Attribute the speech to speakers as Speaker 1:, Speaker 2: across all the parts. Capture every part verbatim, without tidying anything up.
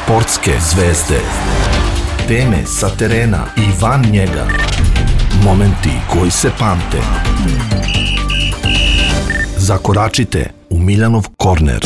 Speaker 1: Sportske zvezde. Teme sa terena i van njega. Momenti koji se pamte. Zakoračite u Miljanov korner.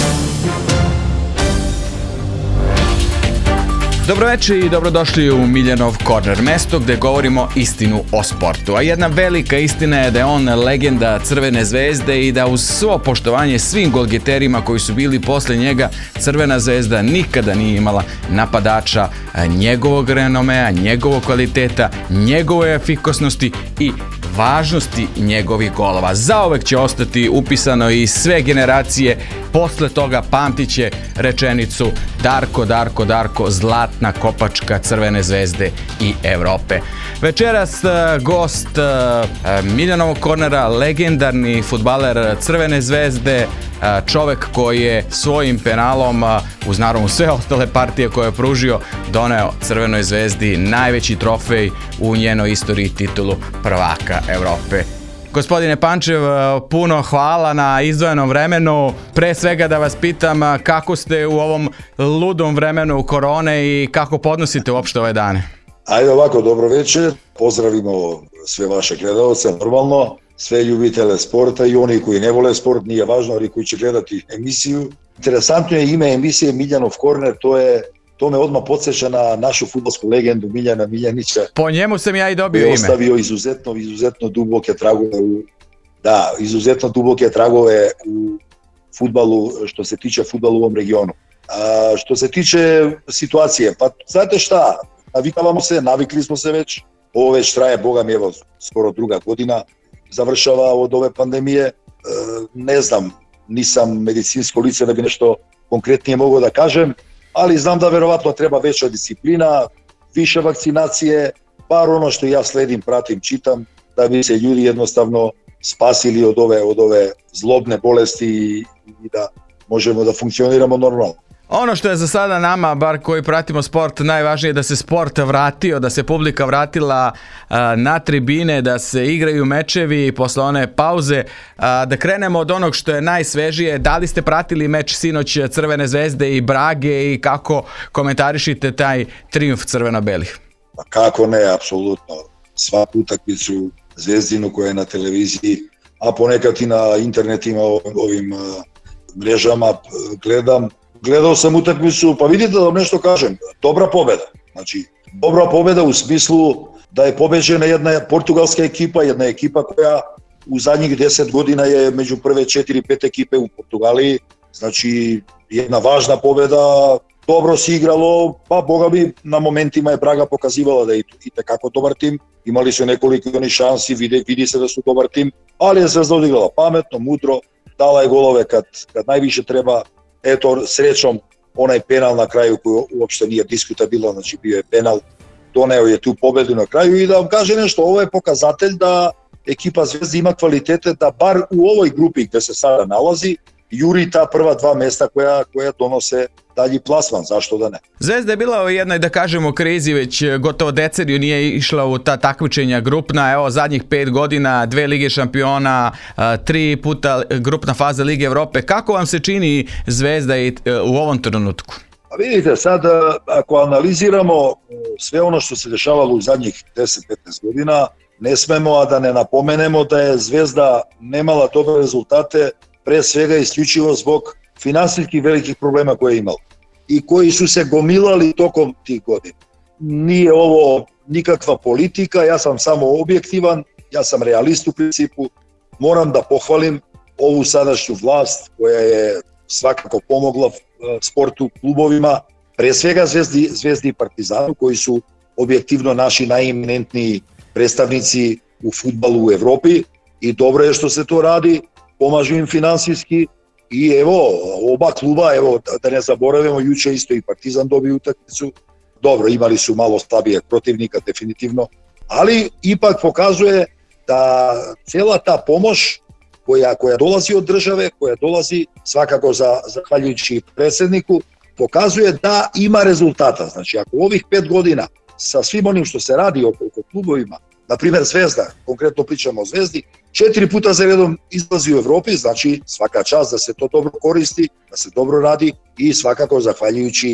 Speaker 2: Dobroveče i dobrodošli u Miljanov korner, mesto gde govorimo istinu o sportu. A jedna velika istina je da je on legenda Crvene zvezde i da uz svo poštovanje svim golgeterima koji su bili posle njega, Crvena zvezda nikada nije imala napadača njegovog renomea, njegovog kvaliteta, njegove efikasnosti i važnosti njegovih golova. Zauvek će ostati upisano i sve generacije posle toga pamtit će rečenicu Darko, Darko, Darko, zlatna kopačka Crvene zvezde i Evrope. Večeras gost Miljanovog kornera, legendarni fudbaler Crvene zvezde, čovek koji je svojim penalom, uz naravno sve ostale partije koje je pružio, doneo Crvenoj zvezdi najveći trofej u njenoj istoriji, titulu prvaka Evrope. Gospodine Pančev, puno hvala na izdvojenom vremenu. Pre svega da vas pitam kako ste u ovom ludom vremenu korone i kako podnosite uopšte ove dane?
Speaker 3: Ajde ovako, dobro večer. Pozdravimo sve vaše gledalce, normalno. Sve ljubitele sporta i oni koji ne vole sport, nije važno, ali koji će gledati emisiju. Interesantno je ime emisije Miljanov korner, to je To me odmah podsjeća na našu fudbalsku legendu Miljana Miljanića.
Speaker 2: Po njemu sam ja i dobio ime.
Speaker 3: Je ostavio izuzetno, izuzetno duboke tragove u, da, izuzetno duboke tragove u fudbalu, što se tiče fudbalu u ovom regionu. A što se tiče situacije, pa znate šta, navikavamo se, navikli smo se već, ovo već traje, boga mi, evo, skoro druga godina završava od ove pandemije. E, ne znam, nisam medicinsko lice da bi nešto konkretnije mogao da kažem, ali znam da verovatno treba veća disciplina, više vakcinacije, bar ono što ja sledim, pratim, čitam, da bi se ljudi jednostavno spasili od ove, od ove zlobne bolesti i da možemo da funkcioniramo normalno.
Speaker 2: Ono što je za sada nama, bar koji pratimo sport, najvažnije je da se sport vratio, da se publika vratila a, na tribine, da se igraju mečevi posle one pauze. A, da krenemo od onog što je najsvežije. Da li ste pratili meč sinoć Crvene zvezde i Brage i kako komentarišite taj trijumf crveno-belih?
Speaker 3: Pa kako ne, apsolutno. Svaku utakmicu Zvezdinu koja je na televiziji, a ponekad i na internetima, ovim a, mrežama gledam. Gledao sam utakmicu, pa vidite da vam nešto kažem, dobra pobeda. Znači, dobra pobeda u smislu da je pobeđena jedna portugalska ekipa, jedna ekipa koja u zadnjih deset godina je među prve četiri pet ekipe u Portugaliji. Znači, jedna važna pobeda, dobro se igralo, pa boga mi, na momentima je Braga pokazivala da je i tekako dobar tim. Imali su nekoliko oni šansi, vidi, vidi se da su dobar tim, ali je Zvezda odigrala pametno, mudro, dala je golove kad, kad najviše treba. Eto, srećom, onaj penal na kraju koji uopšte nije diskutabilan, znači bio je penal, doneo je tu pobedu na kraju i da vam kaže nešto, ovo je pokazatelj da ekipa Zvezde ima kvalitete da bar u ovoj grupi gde se sada nalazi, juri ta prva dva mesta koja, koja donose dalji plasman, zašto da ne.
Speaker 2: Zvezda je bila u jednoj, da kažemo, krizi, već gotovo deceniju nije išla u ta takmičenja grupna, evo zadnjih pet godina, dve lige šampiona, tri puta grupna faza Lige Evrope. Kako vam se čini Zvezda i u ovom trenutku?
Speaker 3: Pa vidite, sad ako analiziramo sve ono što se dešavalo u zadnjih deset do petnaest godina, ne smemo a da ne napomenemo da je Zvezda nemala dobre rezultate, pre svega isključivo zbog finansijskih velikih problema koje je imalo i koji su se gomilali tokom tih godina. Nije ovo nikakva politika, ja sam samo objektivan, ja sam realist u principu, moram da pohvalim ovu sadašnju vlast koja je svakako pomogla sportu, klubovima, pre svega Zvezdi, Zvezdi i Partizanu koji su objektivno naši najeminentniji predstavnici u fudbalu u Evropi i dobro je što se to radi, pomažu im finansijski i evo, oba kluba, evo, da ne zaboravimo, juče isto i Partizan dobio utakmicu, dobro, imali su malo slabijeg protivnika, definitivno, ali ipak pokazuje da cijela ta pomoć koja, koja dolazi od države, koja dolazi svakako za, zahvaljujući predsjedniku, pokazuje da ima rezultata. Znači, ako u ovih pet godina sa svim onim što se radi oko, oko klubovima, na primjer Zvezda, konkretno pričamo o Zvezdi, četiri puta za redom izlazi u Evropi, znači svaka čast da se to dobro koristi, da se dobro radi i svakako zahvaljujući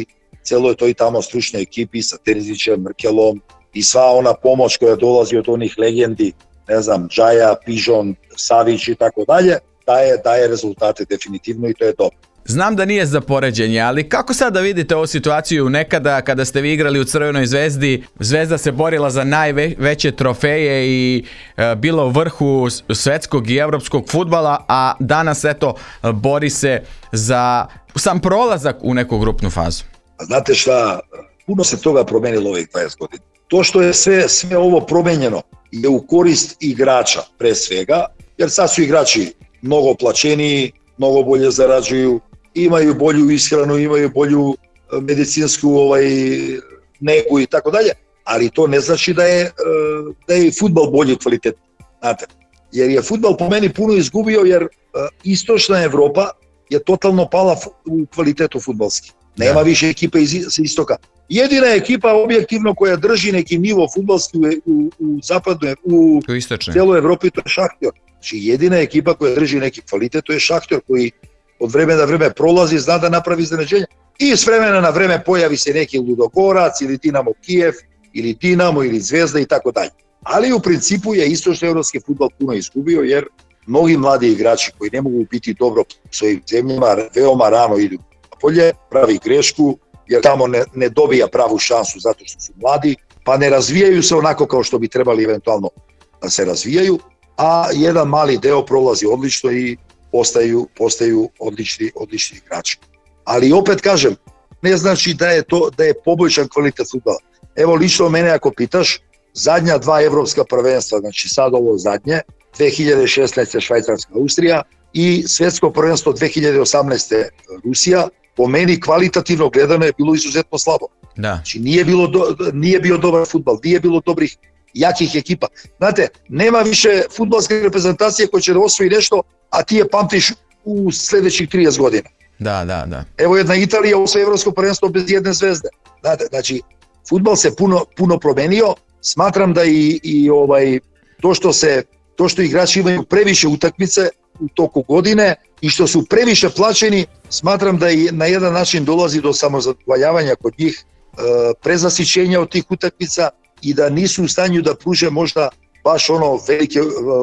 Speaker 3: celoj toj tamo stručnoj ekipi sa Terzićem, Mrkelom i sva ona pomoć koja dolazi od onih legendi, ne znam, Džaja, Pižon, Savić i tako dalje, daje, daje rezultate definitivno i to je dobro.
Speaker 2: Znam da nije za poređenje, ali kako sada vidite ovu situaciju nekada kada ste vi igrali u Crvenoj zvezdi, Zvezda se borila za najveće trofeje i e, bila u vrhu svetskog i evropskog fudbala, a danas eto bori se za sam prolazak u neku grupnu fazu?
Speaker 3: Znate šta, puno se toga promenilo ovih dvadeset godina. To što je sve, sve ovo promenjeno je u korist igrača pre svega, jer sad su igrači mnogo plaćeniji, mnogo bolje zarađuju, imaju bolju ishranu, imaju bolju medicinsku ovaj, negu i tako dalje, ali to ne znači da je, da je fudbal bolji kvalitet. Znate, jer je fudbal po meni puno izgubio, jer istočna Evropa je totalno pala u kvalitetu fudbalski. Nema da. više ekipe iz, iz istoka. Jedina ekipa objektivno koja drži neki nivo fudbalski u, u, u zapadnoj, u, u cijeloj Evropi, to je Šahtjor. Znači jedina ekipa koja drži neki kvalitet, to je Šahtjor koji od vremena na vreme prolazi, zna da napravi iznenađenje i s vremena na vreme pojavi se neki Ludogorac ili Dinamo Kijev ili Dinamo ili Zvezda i tako dalje. Ali u principu je istočnoevropski fudbal puno izgubio, jer mnogi mladi igrači koji ne mogu biti dobro u svojim zemljama veoma rano idu na polje, pravi grešku jer tamo ne, ne dobija pravu šansu zato što su mladi, pa ne razvijaju se onako kao što bi trebali eventualno da se razvijaju, a jedan mali deo prolazi odlično i postaju, postaju odlični, odlični igrači. Ali opet kažem, ne znači da je to da je poboljšan kvalitet fudbala. Evo lično mene ako pitaš, zadnja dva evropska prvenstva, znači sad ovo zadnje, dve hiljade šesnaeste. Švajcarska, Austrija i svetsko prvenstvo dve hiljade osamnaeste. Rusija, po meni kvalitativno gledano je bilo izuzetno slabo.
Speaker 2: Da.
Speaker 3: Znači nije, bilo do, nije bio dobar fudbal, nije bilo dobrih, jakih ekipa. Znate, nema više fudbalske reprezentacije koja će da osvoji nešto, a ti je pamtiš u sljedećih trideset godina.
Speaker 2: Da, da, da.
Speaker 3: Evo jedna Italija osvoji evropsko prvenstvo bez jedne zvezde. Znate, znači, fudbal se puno, puno promenio. Smatram da i, i ovaj, to što se to što igrači imaju previše utakmice u toku godine i što su previše plaćeni, smatram da i na jedan način dolazi do samozadovoljavanja kod njih, e, prezasićenja od tih utakmica i da nisu u stanju da pruže možda baš ono velike, e,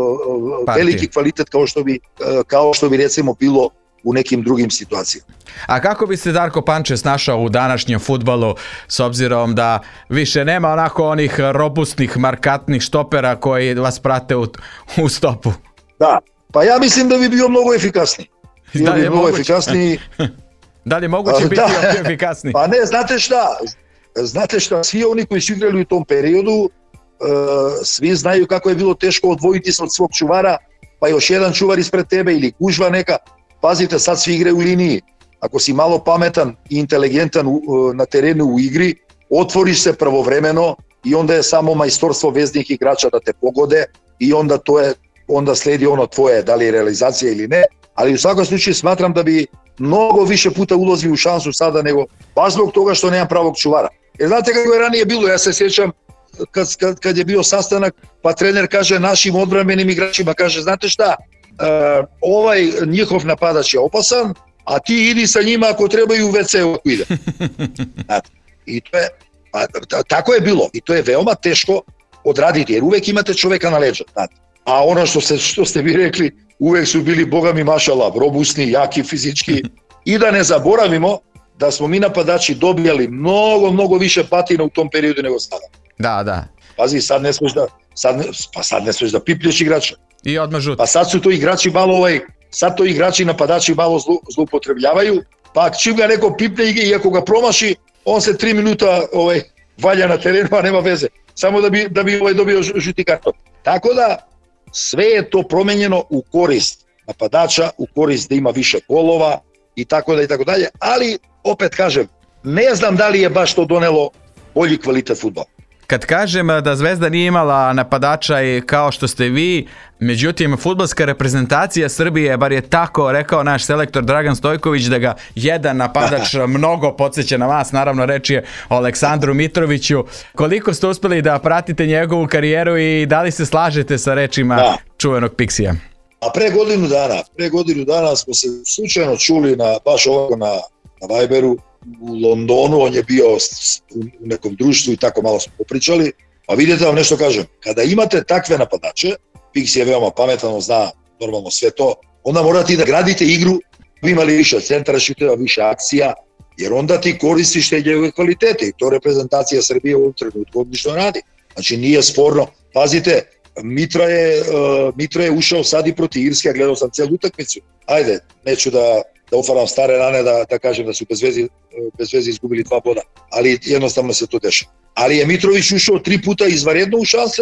Speaker 3: veliki kvalitet kao što bi, e, kao što bi recimo bilo u nekim drugim situacijama.
Speaker 2: A kako bi se Darko Pančev snašao u današnjem fudbalu s obzirom da više nema onako onih robustnih, markantnih štopera koji vas prate u, u stopu?
Speaker 3: Da, pa ja mislim da bi bio mnogo efikasniji. Bio da bi mnogo efikasniji.
Speaker 2: Da li je moguće biti da. efikasniji?
Speaker 3: Pa ne, znate šta, znate šta, svi oni koji su igrali u tom periodu, uh, svi znaju kako je bilo teško odvojiti se od svog čuvara, pa još jedan čuvar ispred tebe ili gužva neka. Pazite, sad svi igraju u liniji. Ako si malo pametan i inteligentan na terenu u igri, otvoriš se pravovremeno i onda je samo majstorstvo veznih igrača da te pogode i onda to je, onda sledi ono tvoje, da li je realizacija ili ne. Ali u svakom slučaju smatram da bi mnogo više puta ulazio u šansu sada nego baš zbog toga što nemam pravog čuvara. Jer znate kako je ranije bilo, ja se sjećam kad, kad, kad je bio sastanak, pa trener kaže našim odbrambenim igračima, kaže znate šta, Uh, ovaj njihov napadač je opasan, a ti idi sa njima ako trebaju u ve ce ako ide. I to je, a, tako je bilo i to je veoma teško odraditi jer uvek imate čoveka na leđa. A ono što, se, što ste vi rekli, uvek su bili bogami mašala, robustni, jaki fizički i da ne zaboravimo da smo mi napadači dobijali mnogo, mnogo više patina u tom periodu nego sada.
Speaker 2: Da, da.
Speaker 3: Pazi, sad ne smeš da, sad, pa sad ne smeš da piplješ igrača.
Speaker 2: I odmah žuti.
Speaker 3: Pa sad su to igrači malo ovaj, sad to igrači napadači malo zlu, zloupotrebljavaju, pa čim ga neko pipne i ako ga promaši, on se tri minuta ovaj, valja na terenu, a nema veze. Samo da bi, da bi ovaj dobio žuti karton. Tako da sve je to promenjeno u korist napadača, u korist da ima više golova i tako da i tako dalje, ali opet kažem, ne znam da li je baš to donelo bolji kvalitet fudbala.
Speaker 2: Kad kažem da Zvezda nije imala napadača i kao što ste vi, međutim fudbalska reprezentacija Srbije, bar je tako rekao naš selektor Dragan Stojković, da ga jedan napadač mnogo podsjeća na vas, naravno reč je o Aleksandru Mitroviću. Koliko ste uspeli da pratite njegovu karijeru i da li se slažete sa rečima da. čuvenog Pixija?
Speaker 3: A pre godinu dana, pre godinu dana smo se slučajno čuli na, baš ovako na, na Viberu u Londonu, on je bio u nekom društvu i tako malo smo popričali. A vidite vam nešto kažem, kada imate takve napadače, Pixi je veoma pametan, on zna normalno sve to, onda morate i da gradite igru, vi imali više centara šuteva, više akcija, jer onda ti koristiš te njegove kvalitete i to reprezentacija Srbije u ovom trenutku odlično radi. Znači nije sporno, pazite, Mitra je, uh, Mitra je ušao sad i protiv Irske, a gledao sam celu utakmicu. Ajde, neću da, da ofaram stare rane, da, da kažem da su bez veze, bez veze izgubili dva boda, ali jednostavno se to dešava. Ali je Mitrović ušao tri puta izvanredno u šanse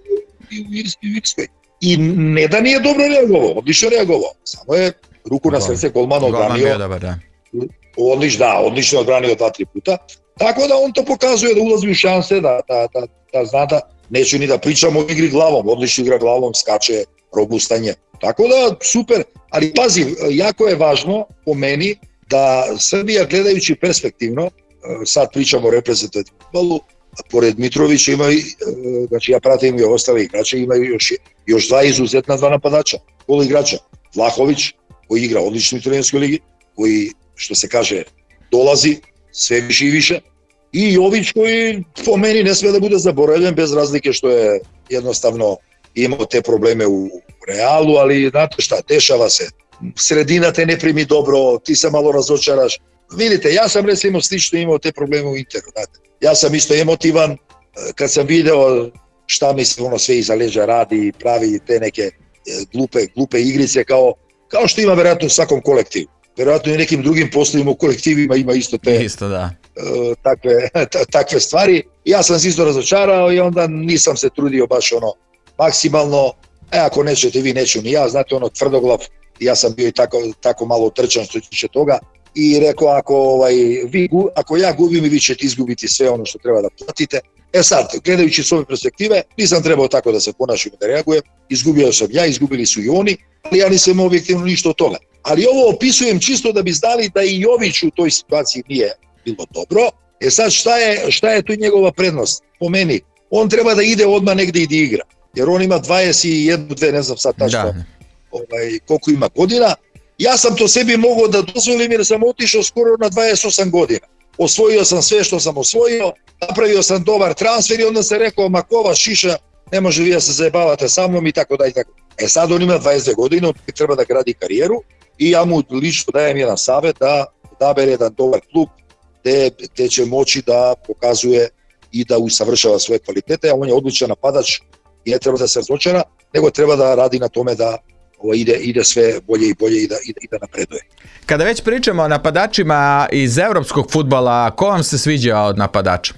Speaker 3: u Irskoj. I ne da nije dobro reagovao, odlično reagovao, samo je ruku na srce golman odbranio.
Speaker 2: Da.
Speaker 3: Odlično, da, odlično odbranio dva, tri puta. Tako da on to pokazuje da ulazi u šanse, da, da, da, da zna da neću ni da pričam o igri glavom, odlično igra glavom, skače, robustanje. Tako da, super, ali pazi, jako je važno po meni da Srbija gledajući perspektivno, sad pričamo o reprezentativnom fudbalu, pored Mitrovića imaju, znači ja pratim i ostale igrače, imaju još, još dva izuzetna dva napadača, pol igrača. Vlahović, koji igra odlično u italijanskoj ligi, koji, što se kaže, dolazi sve više i više, i Jović koji po meni ne sme da bude zaboravljen bez razlike što je jednostavno imao te probleme u Realu, ali znate šta, dešava se, sredina te ne primi dobro, ti se malo razočaraš. Vidite, ja sam recimo slično imao te probleme u Interu, znate. Ja sam isto emotivan, kad sam video šta mi se ono sve iza leđa radi, pravi te neke glupe, glupe igrice kao, kao što ima vjerojatno u svakom kolektivu. Vjerojatno i nekim drugim poslovima u kolektivima ima isto te
Speaker 2: isto, da.
Speaker 3: uh, takve, takve stvari. Ja sam se isto razočarao i onda nisam se trudio baš ono maksimalno, e ako nećete vi, neću ni ja, znate ono tvrdoglav, ja sam bio i tako, tako malo utrčan što tiče toga i rekao ako, ovaj, vi, ako ja gubim i vi ćete izgubiti sve ono što treba da platite. E sad, gledajući s ove perspektive, nisam trebao tako da se ponašam da reagujem, izgubio sam ja, izgubili su i oni, ali ja nisam objektivno ništa od toga. Ali ovo opisujem čisto da bi znali da i Jović u toj situaciji nije bilo dobro. E sad šta je, šta je tu njegova prednost? Po meni, on treba da ide odmah negde i da igra, jer on ima dvadeset jedan, dve, ne znam sad tačno ovaj, koliko ima godina. Ja sam to sebi mogao da dozvolim jer sam otišao skoro na dvadeset osam godina. Osvojio sam sve što sam osvojio, napravio sam dobar transfer i onda se rekao, ma ko vas šiša, ne može vi da se zajebavate sa mnom i tako da i tako. E sad on ima dvadeset dve godine, on treba da gradi karijeru i ja mu lično dajem jedan savjet da odabere jedan dobar klub gde, gde će moći da pokazuje i da usavršava svoje kvalitete, a on je odličan napadač i ne treba da se razočara, nego treba da radi na tome da ovo ide, ide sve bolje i bolje i da, i da napreduje.
Speaker 2: Kada već pričamo o napadačima iz evropskog fudbala, ko vam se sviđa od napadača?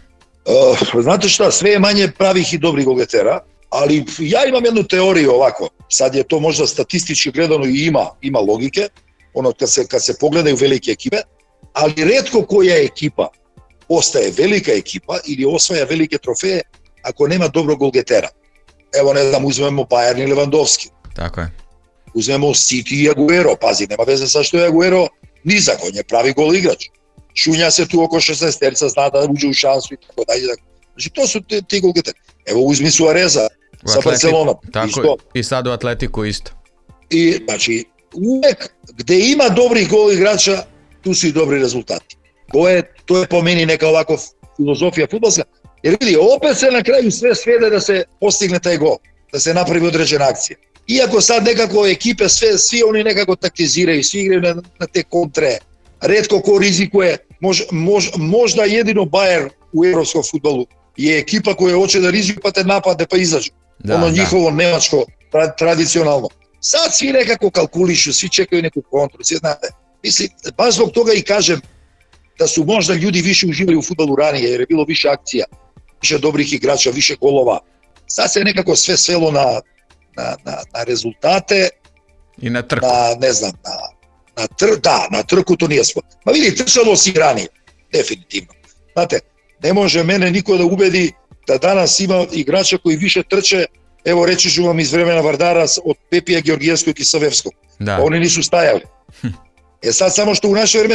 Speaker 3: Uh, znate šta, sve je manje pravih i dobrih golgetera, ali ja imam jednu teoriju ovako, sad je to možda statistički gledano i ima, ima logike, ono kad se, kad se pogledaju velike ekipe, ali retko koja ekipa postaje velika ekipa ili osvaja velike trofeje ako nema dobrog golgetera. Evo ne znam, uzmemo Bayern i Lewandowski.
Speaker 2: Tako je.
Speaker 3: Uzmemo City i Aguero, pazi, nema veze sa što je Aguero nizak, on je pravi gol igrač. Šunja se tu oko šesnaest terca, zna da uđe u šansu i tako dalje. Znači to su ti, ti golgeteri. Evo uzmi Suareza sa Barcelonom.
Speaker 2: Tako isto. I sad u Atletiku isto.
Speaker 3: I znači uvek gde ima dobrih gol igrača, tu su i dobri rezultati. To je, to je po meni neka ovako filozofija fudbalska. Jer vidi, opet se na kraju sve svede da se postigne taj gol, da se napravi određena akcija. Iako sad nekako ekipe, sve, svi oni nekako taktiziraju, svi igraju na, na te kontre, retko ko rizikuje, mož, mož, možda jedino Bayern u evropskom fudbalu je ekipa koja hoće da rizikuje pa te napade pa izađu. Da, ono njihovo da. Nemačko, tra, tradicionalno. Sad svi nekako kalkulišu, svi čekaju neku kontru, svi znate. Mislim, baš zbog toga i kažem da su možda ljudi više uživali u fudbalu ranije, jer je bilo više akcija, više dobrih igrača, više golova. Sad se nekako sve svelo na Na, na, na rezultate
Speaker 2: i na trku.
Speaker 3: Na, ne znam, na, na, tr, da, na trku to nije sport. Ma vidi, trčalo si ranije, definitivno. Znate, ne može mene niko da ubedi da danas ima igrača koji više trče, evo reći ću vam iz vremena Vardara od Pepija Georgijevskog i Savevskog. Da. Oni nisu stajali. Hm. E sad samo što u naše vreme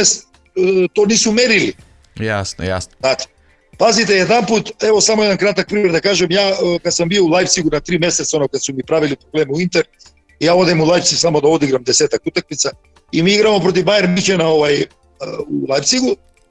Speaker 3: to nisu merili.
Speaker 2: Jasno, jasno.
Speaker 3: Znate, pazite, jedan put, evo samo jedan kratak primjer da kažem, ja kad sam bio u Leipzigu na tri mjeseca, ono kad su mi pravili probleme u Inter, ja odem u Leipzig samo da odigram desetak utakmica i mi igramo protiv Bayern Münchena ovaj, u Leipzigu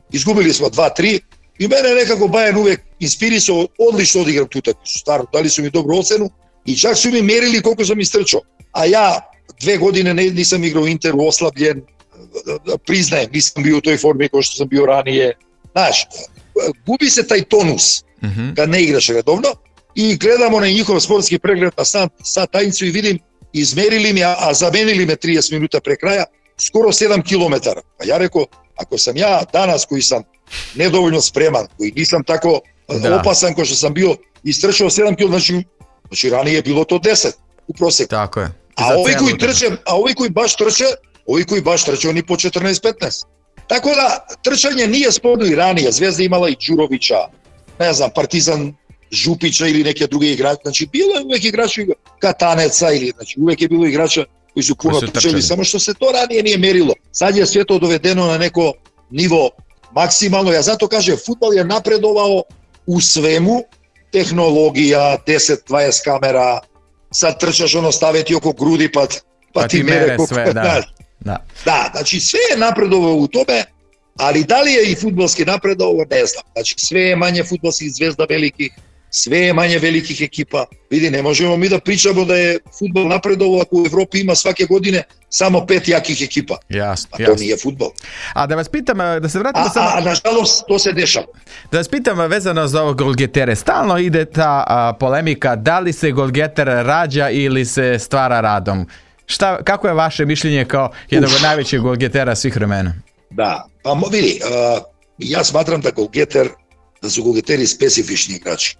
Speaker 3: izgubili smo dva tri i mene nekako Bayern uvek inspirisao, odlično odigram tu utakmicu, stvarno, dali su mi dobru ocenu i čak su mi mjerili koliko sam istrčao, a ja dve godine nisam igrao u Interu, oslabljen, priznajem, nisam bio u toj formi kao što sam bio ranije, znaš, gubi se taj tonus mm-hmm. kad ne igraš redovno i gledamo na njihov sportski pregled na sat, sat tajnicu i vidim, izmerili mi, a, a zamenili me trideset minuta pre kraja, skoro sedam kilometara. Pa ja rekao, ako sam ja danas koji sam nedovoljno spreman, koji nisam tako da. opasan kao što sam bio, istrčao sedam kilometara, znači, znači ranije je bilo to deset u proseku.
Speaker 2: Tako je.
Speaker 3: A ovi koji trče, a ovi koji baš trče, ovi koji baš trče, oni po četrnaest petnaest. Tako da, trčanje nije sporno i ranije. Zvezda imala i Đurovića, ne znam, Partizan Župića ili neke druge igrače. Znači, bilo je uvek igrača Kataneca ili, znači, uvek je bilo igrača koji su puno koji su trčali, samo što se to ranije nije merilo. Sad je sve to dovedeno na neko nivo maksimalno. Ja zato kažem, fudbal je napredovao u svemu, tehnologija, deset dvadeset kamera, sad trčaš ono staviti oko grudi pa, pa, pa ti mere koliko sve, da. Da. da, znači sve je napredovao u tome, ali da li je i fudbalski napredovao, ne znam. Znači sve je manje fudbalskih zvezda velikih, sve je manje velikih ekipa. Vidi, ne možemo mi da pričamo da je fudbal napredovao ako u Evropi ima svake godine samo pet jakih ekipa.
Speaker 2: Jasno,
Speaker 3: a to
Speaker 2: jasno.
Speaker 3: nije fudbal.
Speaker 2: A da vas pitam, da se vratimo
Speaker 3: a,
Speaker 2: samo...
Speaker 3: A, a nažalost to se dešava.
Speaker 2: Da vas pitam vezano za ovo golgetere. Stalno ide ta a, polemika da li se golgeter rađa ili se stvara radom. Šta, kako je vaše mišljenje kao jednog od najvećih golgetera svih vremena?
Speaker 3: Da, pa vidi, uh, ja smatram da golgeter, da su golgeteri specifični igrači.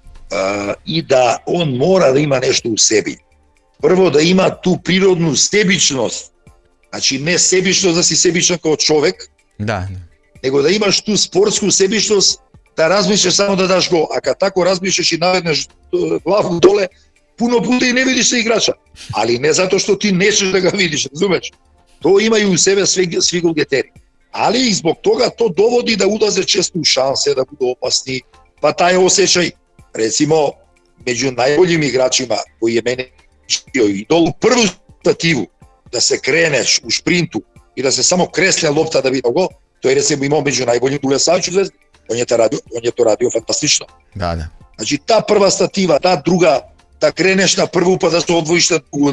Speaker 3: Uh, I da on mora da ima nešto u sebi. Prvo da ima tu prirodnu sebičnost, znači ne sebičnost da si sebičan kao čovek,
Speaker 2: da.
Speaker 3: nego da imaš tu sportsku sebičnost da razmišljaš samo da daš gol, a kad tako razmišljaš i navedneš glavu dole, puno puta i ne vidiš se igrača, ali ne zato što ti nećeš da ga vidiš, razumeš? To imaju u sebe svi, svi golgeteri, ali i zbog toga to dovodi da ulaze često u šanse, da budu opasni, pa taj osjećaj, recimo, među najboljim igračima koji je mene bio idol, prvu stativu da se kreneš u šprintu i da se samo kreslja lopta da bi gol, to je recimo imao među najboljim Dule Savić u Zvezdi, on je, radio, on je to radio fantastično.
Speaker 2: Da, da.
Speaker 3: Znači ta prva stativa, ta druga, da kreneš na prvu pa da se odvojiš na drugu,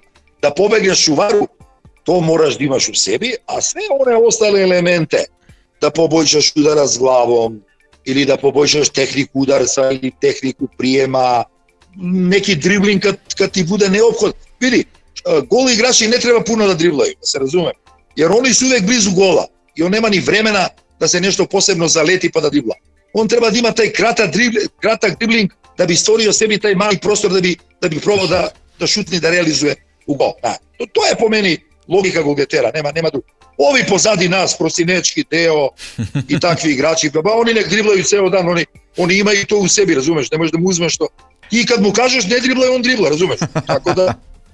Speaker 3: da pobegneš u varu, to moraš da imaš u sebi, a sve one ostale elemente, da poboljšaš udara s glavom, ili da poboljšaš tehniku udarca, ili tehniku prijema, neki dribling kad, kad ti bude neophod. Vidi, goli igrači ne treba puno da driblaju, da se razumem, jer oni su uvek blizu gola i on nema ni vremena da se nešto posebno zaleti pa da dribla. On treba da ima taj kratak dribling, kratak dribling da bi stvorio sebi taj mali prostor da bi, da bi probao da, da šutni, da realizuje u gol. Da. To, to je po meni logika golgetera, nema, nema drugo. Ovi pozadi nas, Prosinečki, Deo i takvi igrači, ba oni nek driblaju ceo dan, oni, oni imaju to u sebi, razumeš, ne možeš da mu uzmeš to. I kad mu kažeš ne driblaju, on dribla, razumeš. Tako da,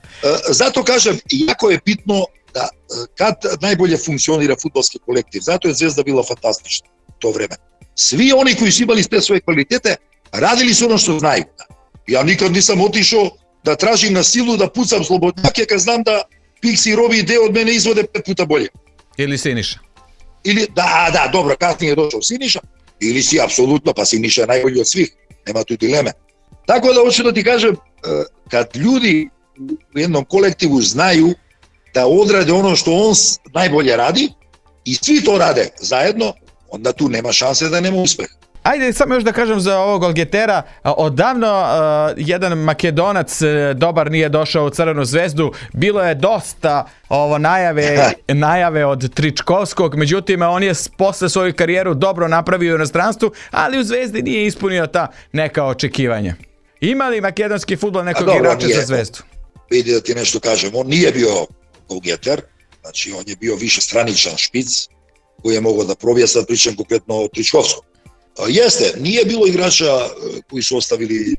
Speaker 3: zato kažem, jako je bitno da kad najbolje funkcionira fudbalski kolektiv, zato je Zvezda bila fantastična to vreme. Svi oni koji su imali te svoje kvalitete, radili su ono što znaju. Ja nikad nisam otišao da tražim na silu da pucam slobodnjake kad znam da Pixi, Robi i Deo od mene izvode pet puta bolje.
Speaker 2: Ili Siniša.
Speaker 3: Ili, da, da, dobro, kasnije je došao Siniša, ili si apsolutno, pa Siniša je najbolji od svih, nema tu dileme. Tako da hoću da ti kažem, kad ljudi u jednom kolektivu znaju da odrade ono što on najbolje radi i svi to rade zajedno, onda tu nema šanse da nema uspeha.
Speaker 2: Ajde, samo još da kažem za ovog golgetera, odavno uh, jedan Makedonac dobar nije došao u Crvenu Zvezdu, bilo je dosta ovo najave, najave od Tričkovskog, međutim on je posle svoju karijeru dobro napravio u inostranstvu, ali u Zvezdi nije ispunio ta neka očekivanja. Ima li makedonski fudbal nekog dobro, igrača nije, za Zvezdu?
Speaker 3: Vidi da ti nešto kažem, on nije bio golgeter, znači on je bio više straničan špic koji je mogao da probije, sad pričam konkretno o Tričkovskom. Jeste, nije bilo igrača koji su ostavili,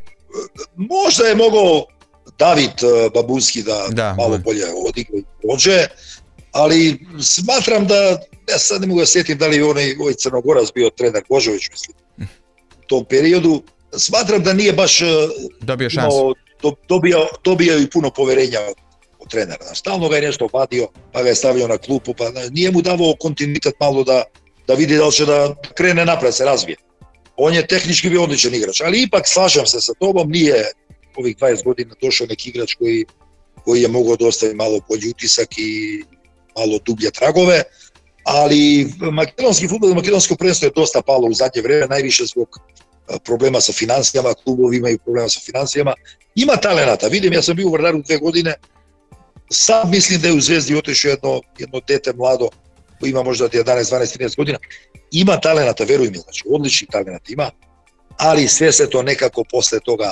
Speaker 3: možda je mogao David Babunski da, da malo bolje odigra i prođe, ali smatram da, ja sad ne mogu da sjetim da li je onaj, ovaj Crnogorac bio trener Božović, mislim, u tom periodu, smatram da nije baš
Speaker 2: dobio šansu.
Speaker 3: Do, dobio, dobio i puno poverenja od, od trenera. Stalno ga je nešto vadio, pa ga je stavio na klupu, pa nije mu davao kontinuitet malo da da vidi da li će da krene napred, se razvije. On je tehnički bio odličan igrač, ali ipak slažem se sa tobom, nije ovih dvadeset godina došao neki igrač koji, koji je mogao da ostavi malo bolji utisak i malo dublje tragove, ali makedonski fudbal i makedonsko prvenstvo je dosta palo u zadnje vreme, najviše zbog problema sa financijama, klubovi imaju problema sa financijama. Ima talenata, vidim, ja sam bio u Vardaru dve godine, sad mislim da je u Zvezdi otišao jedno, jedno dete mlado koji ima možda jedanaest, dvanaest, trinaest godina. Ima talenata, veruj mi, znači odlični talenat ima, ali sve se to nekako posle toga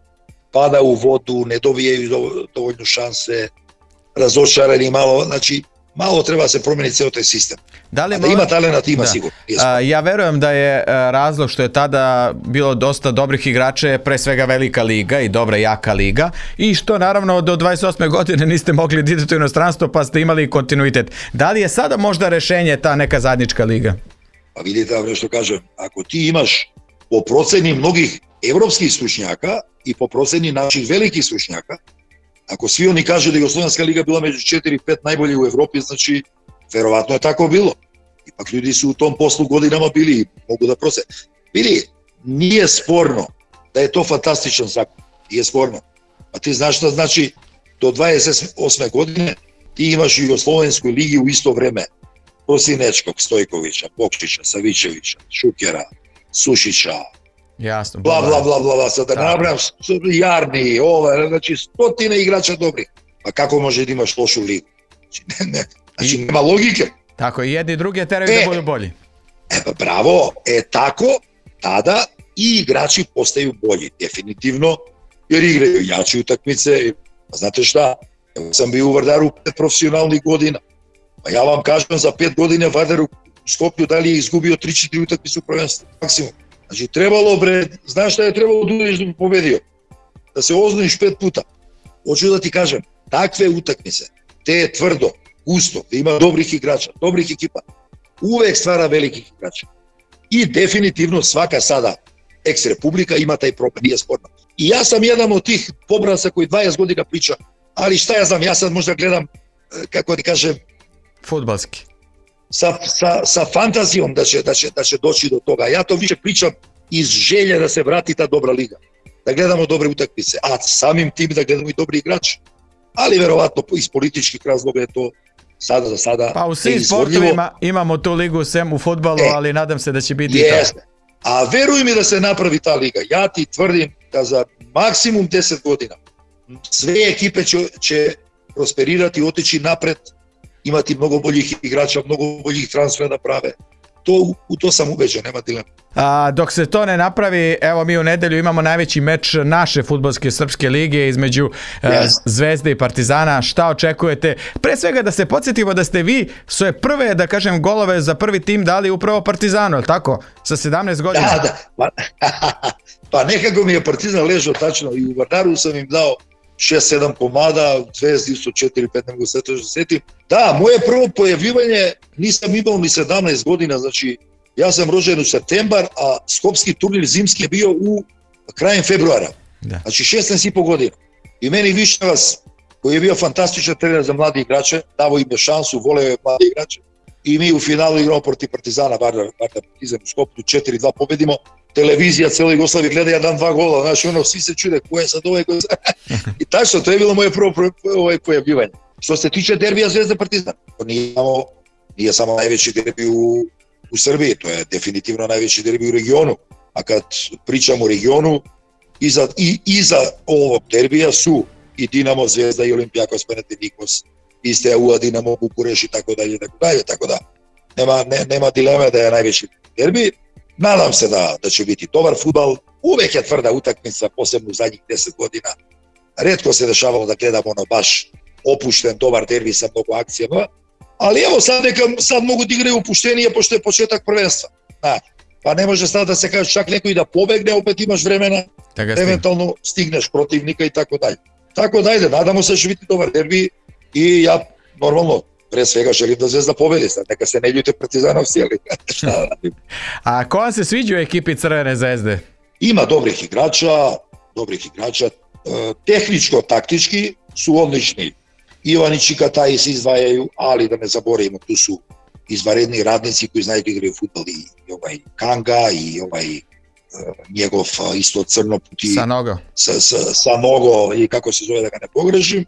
Speaker 3: pada u vodu, ne dobijaju dovoljno šanse, razočarani malo, znači malo treba se promijeniti ceo taj sistem. Da, li da ima talenat, ima da. Sigurno.
Speaker 2: A, ja verujem da je razlog što je tada bilo dosta dobrih igrača, pre svega velika liga i dobra jaka liga, i što naravno do dvadeset osme godine niste mogli da idete u inostranstvo pa ste imali kontinuitet. Da li je sada možda rešenje ta neka zajednička liga?
Speaker 3: Pa vidite, ja nešto kažem, ako ti imaš po proceni mnogih evropskih stručnjaka i po proceni naših velikih stručnjaka, ako svi oni kažu da je Jugoslovenska liga bila među četiri pet najbolji u Evropi, znači verovatno je tako bilo. Ipak ljudi su u tom poslu godinama bili i mogu da procene. Bili, nije sporno da je to fantastičan zakon, nije sporno. A ti znaš šta znači, do dvadeset osme godine ti imaš Jugoslovensku ligi u isto vreme. Prosinečkog, Stojkovića, Bokšića, Savićevića, Šukera, Sušića,
Speaker 2: jasno,
Speaker 3: bla, bla, bla, bla, bla, sad da nabrajam, Jarni, ova, znači stotine igrača dobrih. Pa kako može da imaš lošu ligu? Znači, ne, ne, znači nema logike.
Speaker 2: Tako, i jedni i drugi teraju e, da budu bolji.
Speaker 3: E pa bravo, e tako, tada i igrači postaju bolji, definitivno, jer igraju jače utakmice. Znate šta, ja sam bio u Vardaru pet profesionalnih godina. Pa ja vam kažem, za pet godina Vardar u Skoplju da li je izgubio tri četiri utakmice u prvenstvu, maksimum. Znači trebalo bre, znaš šta je trebalo da udeš da bi pobedio? Da se oznojiš pet puta. Hoću da ti kažem, takve utakmice, te tvrdo, gusto, da ima dobrih igrača, dobrih ekipa, uvek stvara velikih igrača. I definitivno svaka sada ex-republika ima taj problem, nije sporno. I ja sam jedan od tih pobraca koji dvadeset godina priča, ali šta ja znam, ja sad možda gledam, kako ti kažem,
Speaker 2: fudbalski.
Speaker 3: Sa, sa, sa fantazijom da će, da, će, da će doći do toga. Ja to više pričam iz želje da se vrati ta dobra liga. Da gledamo dobre utakmice, a samim tim da gledamo i dobri igrači. Ali verovatno iz političkih razloga je to sada za sada
Speaker 2: pa u svim sportovima imamo tu ligu sem u fudbalu, e, ali nadam se da će biti
Speaker 3: jeste. To. A veruj mi da se napravi ta liga. Ja ti tvrdim da za maksimum deset godina sve ekipe će, će prosperirati, otići napred, imati mnogo boljih igrača, mnogo boljih transfera da prave. To, u to sam ubeđen, nema dilema.
Speaker 2: A, dok se to ne napravi, evo mi u nedelju imamo najveći meč naše fudbalske srpske lige između yes. Zvezde i Partizana. Šta očekujete? Pre svega da se podsjetimo da ste vi svoje prve, da kažem, golove za prvi tim dali upravo Partizanu, je li tako? Sa sedamnaest godina.
Speaker 3: Da, da. Pa, pa nekako mi je Partizan ležao tačno i u Vardaru sam im dao šest sedam komada, Zvezdi su četiri pet, ne mogu se to setim. Da, moje prvo pojavljivanje nisam imao ni sedamnaest godina, znači ja sam rođen u septembar, a skopski turnir zimski je bio u krajem februara, da. Znači šesnaest i po godina. I meni Višnjavac, koji je bio fantastičan trener za mladi igrače, davo im je šansu, voleo je mladi igrače. I mi u finalu igramo protiv Partizana, Vardar Partizan u Skoplju, četiri dva pobedimo. Televizija cijela Jugoslavija gleda, ja dam dva gola, znači ono, svi se čude ko je sad ovaj, ko je sad. I tačno, to je bilo moje prvo ovaj pojavljivanje. Što se tiče derbija Zvezda Partizan, to nije samo, nije samo najveći derbi u, u Srbiji, to je definitivno najveći derbi u regionu. A kad pričamo o regionu, iza, i, iza ovog derbija su i Dinamo, Zvezda i Olimpijakos, Panathinaikos, i Steaua, Dinamo, Bukureš i tako dalje, tako dalje, tako da nema, ne, nema dileme da je najveći derbi. Nadam se da, da će biti dobar fudbal, uvek je tvrda utakmica, posebno u zadnjih deset godina. Retko se dešavalo da gledamo ono baš opušten, dobar derbi sa mnogo akcijama, ali evo sad, neka, sad mogu da igraju opuštenije pošto je početak prvenstva. Na, pa ne može sad da se kaže čak neko i da pobegne, opet imaš vremena, eventualno stigneš protivnika i tako dalje. Tako da ajde, nadamo se da će biti dobar derbi i ja normalno pre svega želim da Zvezda pobedi, sad neka se ne ljute Partizanovci, ali šta da radim.
Speaker 2: A ko vam se sviđa u ekipi Crvene Zvezde?
Speaker 3: Ima dobrih igrača, dobrih igrača, tehničko-taktički su odlični. Ivanić i Kataj se izdvajaju, ali da ne zaboravimo, tu su izvanredni radnici koji znaju da igraju fudbal, i, i ovaj Kanga i ovaj uh, njegov uh, isto crnoputi
Speaker 2: sa nogo.
Speaker 3: Sa, sa, sa nogo i kako se zove da ga ne pogrešim.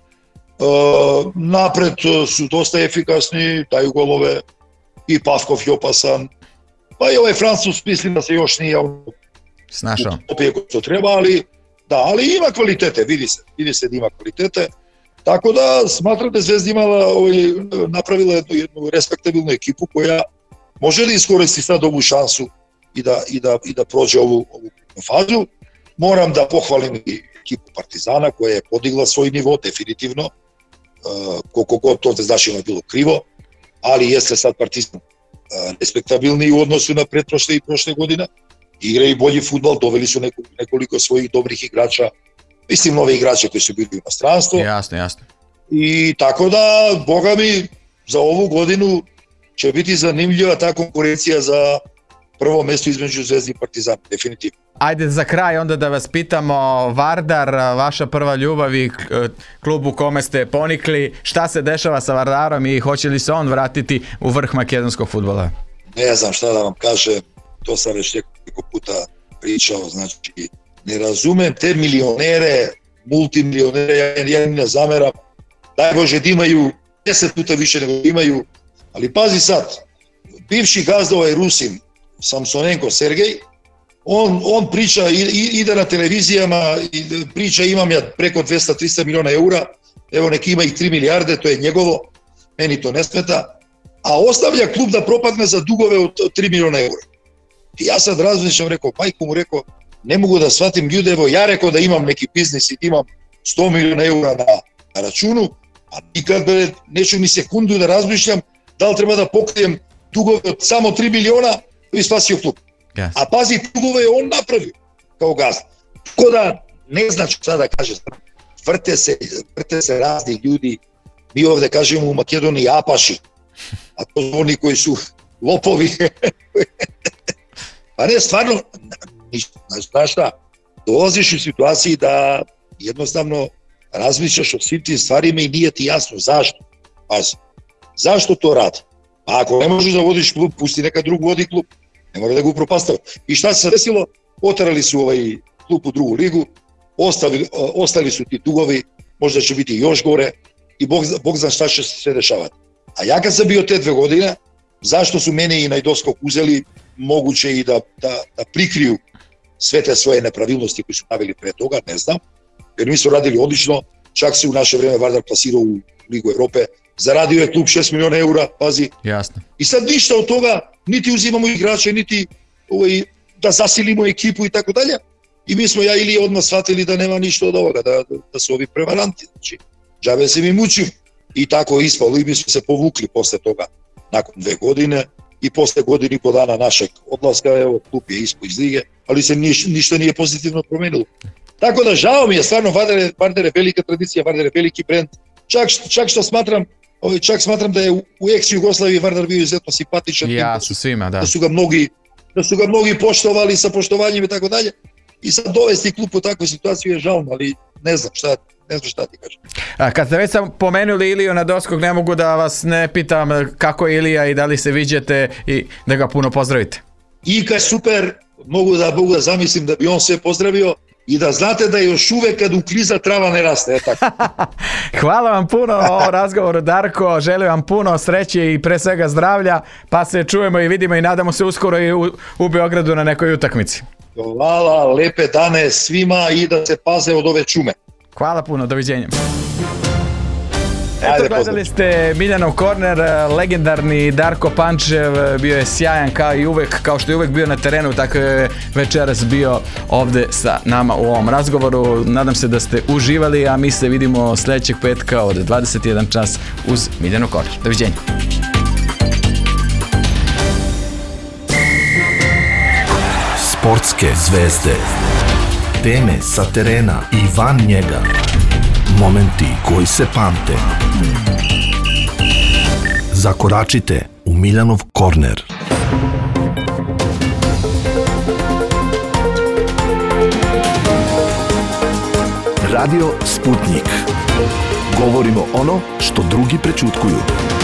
Speaker 3: Uh, napred su dosta efikasni, daju golove, i Pavkov je opasan, pa i ovaj Francus mislim da se još nije
Speaker 2: snašao.
Speaker 3: Opije ko što treba, ali da, ali ima kvalitete, vidi se, vidi se da ima kvalitete. Tako da smatram da Zvezda imala, ovaj, napravila jednu, jednu respektabilnu ekipu koja može da iskoristi sad ovu šansu i da, i da, i da prođe ovu, ovu fazu. Moram da pohvalim i ekipu Partizana koja je podigla svoj nivo, definitivno. Uh, koliko god to Zvezdašima je bilo krivo, ali jeste sad Partizan uh, respektabilni u odnosu na pretprošle i prošle godine. Igraju bolji fudbal, doveli su neko, nekoliko svojih dobrih igrača, mislim nove igrače koji su bili u inostranstvu.
Speaker 2: Jasno, jasno.
Speaker 3: I tako da, boga mi, za ovu godinu će biti zanimljiva ta konkurencija za prvo mesto između Zvezde i Partizana, definitivno.
Speaker 2: Ajde za kraj onda da vas pitamo, Vardar, vaša prva ljubav i klub u kome ste ponikli, šta se dešava sa Vardarom i hoće li se on vratiti u vrh makedonskog fudbala?
Speaker 3: Ne znam šta da vam kažem, to sam već nekoliko puta pričao, znači ne razumem te milionere, multimilionere, ja, ja ne zameram, daj Bože da imaju deset puta više nego imaju, ali pazi sad, bivši gazda ovaj Rusin, Samsonenko Sergej, on, on priča, ide na televizijama i priča imam ja preko dvesta do trista miliona eura, evo neki ima i tri milijarde, to je njegovo, meni to ne smeta, a ostavlja klub da propadne za dugove od tri miliona eura. I ja sad razmišljam, rekao, majku mu rekao, ne mogu da shvatim ljude, evo ja rekao da imam neki biznis i imam sto miliona eura na, na računu, a nikad neću ni sekundu da razmišljam da li treba da pokrijem dugove od samo tri miliona i spasio klub.
Speaker 2: Yes.
Speaker 3: A pazi, dugove je on napravio kao gazda. Tako da, ne znam što sada kaže, vrte se, vrte se razni ljudi, mi ovde kažemo u Makedoniji apaši, a to su oni koji su lopovi. Pa ne, stvarno, znaš šta, dolaziš u situaciji da jednostavno razmišljaš o svim tim stvarima i nije ti jasno zašto. Pazi, zašto to radi? Pa ako ne možeš da vodiš klub, pusti neka drug vodi klub. Ne mora da ga upropastava. I šta se desilo? Oterali su ovaj klub u drugu ligu, ostali, ostali su ti dugovi, možda će biti još gore i Bog, Bog zna šta će se sve dešavati. A ja kad sam bio te dve godine, zašto su mene i Najdoskog uzeli, moguće i da, da, da prikriju sve te svoje nepravilnosti koje su pravili pre toga, ne znam, jer mi su radili odlično, čak se u naše vreme Vardar plasirao u Ligu Evrope, zaradio je klub šest miliona eura, pazi.
Speaker 2: Jasno. I
Speaker 3: sad ništa od toga, niti uzimamo igrače, niti ovaj, da zasilimo ekipu i tako dalje. I mi smo ja ili odmah shvatili da nema ništa od ovoga, da, da, da su ovi prevaranti. Znači, džabe se mi mučim. I tako ispalo i mi smo se povukli posle toga, nakon dve godine i posle godine i po dana našeg odlaska, evo, klub je ispao iz lige, ali se niš, ništa nije pozitivno promenilo. Tako da žao mi je, stvarno, Vardar je, Vardar je velika tradicija, Vardar je veliki brend. Čak, čak što smatram, čak smatram da je u, u ex-Jugoslaviji Vardar bio izuzetno simpatičan.
Speaker 2: Ja, su svima, da.
Speaker 3: Da su ga mnogi, da su ga mnogi poštovali sa poštovanjem i tako dalje. I sad dovesti klub u takvu situaciju je žalno, ali ne znam šta, ne znam šta ti kažem.
Speaker 2: A kad ste već sam pomenuli Iliju Nadoskog, ne mogu da vas ne pitam kako je Ilija i da li se viđete i da ga puno pozdravite.
Speaker 3: Ika je super, mogu da, mogu da zamislim da bi on sve pozdravio. I da znate da još uvek kad ukliza trava ne raste, je tako.
Speaker 2: Hvala vam puno o razgovoru, Darko, želim vam puno sreće i pre svega zdravlja, pa se čujemo i vidimo i nadamo se uskoro i u, u Beogradu na nekoj utakmici.
Speaker 3: Hvala, lepe dane svima i da se paze od ove čume.
Speaker 2: Hvala puno, doviđenja. Eto, gledali ste Miljanov korner, legendarni Darko Pančev bio je sjajan kao i uvek, kao što je uvek bio na terenu, tako je večeras bio ovde sa nama u ovom razgovoru. Nadam se da ste uživali, a mi se vidimo sledećeg petka od dvadeset jedan čas uz Miljanov korner. Doviđenja.
Speaker 1: Sportske zvezde, teme sa terena i van njega, momenti koji se pamte. Zakoračite u Miljanov korner. Radio Sputnik. Govorimo ono što drugi prećutkuju.